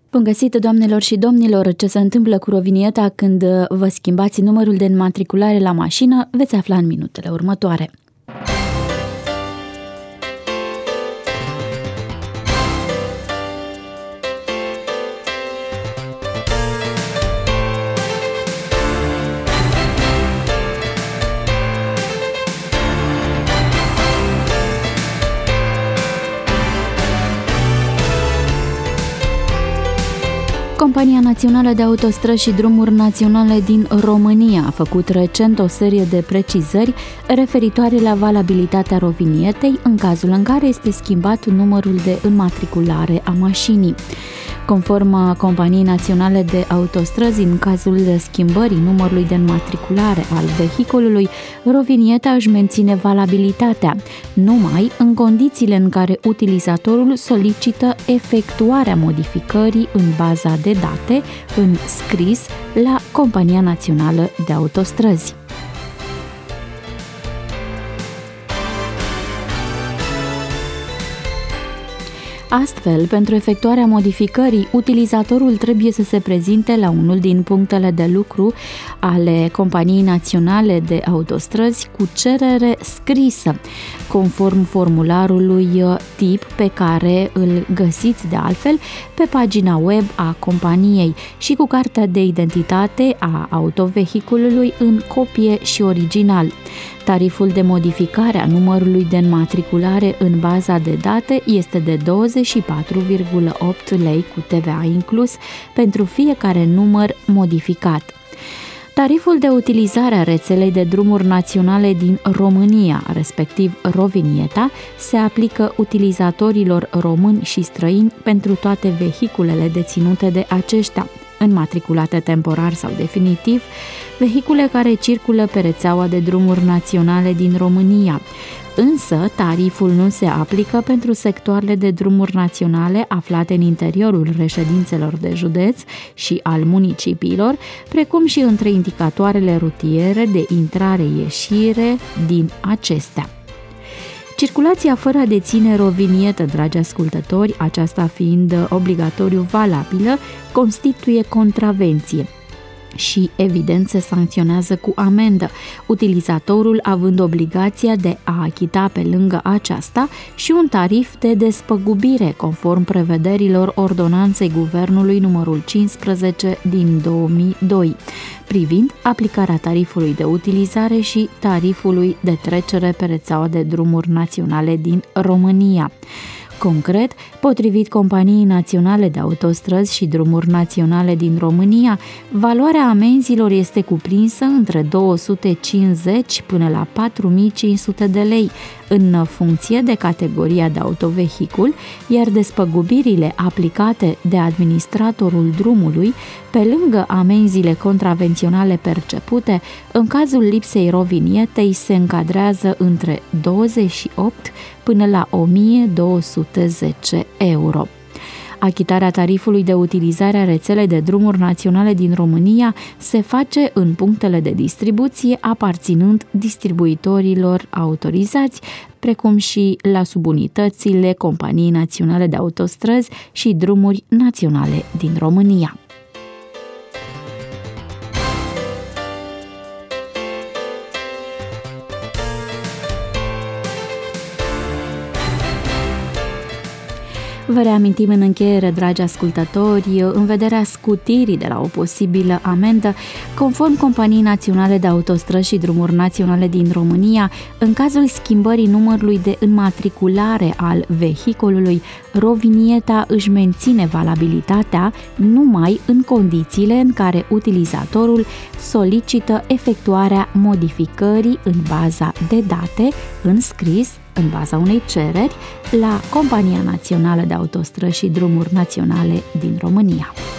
Bun găsit, doamnelor și domnilor! Ce se întâmplă cu rovinieta când vă schimbați numărul de înmatriculare la mașină, veți afla în minutele următoare. Compania Națională de Autostrăzi și Drumuri Naționale din România a făcut recent o serie de precizări referitoare la valabilitatea rovinietei în cazul în care este schimbat numărul de înmatriculare a mașinii. Conform Companiei Naționale de Autostrăzi, în cazul schimbării numărului de înmatriculare al vehiculului, rovinieta își menține valabilitatea, numai în condițiile în care utilizatorul solicită efectuarea modificării în baza de date, în scris, la Compania Națională de Autostrăzi. Astfel, pentru efectuarea modificării, utilizatorul trebuie să se prezinte la unul din punctele de lucru ale Companiei Naționale de Autostrăzi cu cerere scrisă, conform formularului tip pe care îl găsiți de altfel pe pagina web a companiei și cu cartea de identitate a autovehiculului în copie și original. Tariful de modificare a numărului de înmatriculare în baza de date este de 24,8 lei cu TVA inclus pentru fiecare număr modificat. Tariful de utilizare a rețelei de drumuri naționale din România, respectiv rovinieta, se aplică utilizatorilor români și străini pentru toate vehiculele deținute de aceștia, înmatriculate temporar sau definitiv, vehicule care circulă pe rețeaua de drumuri naționale din România. Însă, tariful nu se aplică pentru sectoarele de drumuri naționale aflate în interiorul reședințelor de județ și al municipiilor, precum și între indicatoarele rutiere de intrare-ieșire din acestea. Circulația fără a deține rovinietă, dragi ascultători, aceasta fiind obligatoriu valabilă, constituie contravenție și, evident, se sancționează cu amendă, utilizatorul având obligația de a achita pe lângă aceasta și un tarif de despăgubire, conform prevederilor Ordonanței Guvernului numărul 15 din 2002, privind aplicarea tarifului de utilizare și tarifului de trecere pe rețeaua de drumuri naționale din România. Concret, potrivit Companiei Naționale de Autostrăzi și Drumuri Naționale din România, valoarea amenzilor este cuprinsă între 250 până la 4500 de lei, în funcție de categoria de autovehicul, iar despăgubirile aplicate de administratorul drumului, pe lângă amenzile contravenționale percepute, în cazul lipsei rovinietei se încadrează între 28 până la 1210 euro. Achitarea tarifului de utilizare a rețelei de drumuri naționale din România se face în punctele de distribuție aparținând distribuitorilor autorizați, precum și la subunitățile Companiei Naționale de Autostrăzi și Drumuri Naționale din România. Vă reamintim în încheiere, dragi ascultători, în vederea scutirii de la o posibilă amendă, conform Companiei Naționale de Autostrăzi și Drumuri Naționale din România, în cazul schimbării numărului de înmatriculare al vehiculului, rovinieta își menține valabilitatea numai în condițiile în care utilizatorul solicită efectuarea modificării în baza de date, în scris, în baza unei cereri, la Compania Națională de Autostrăzi și Drumuri Naționale din România.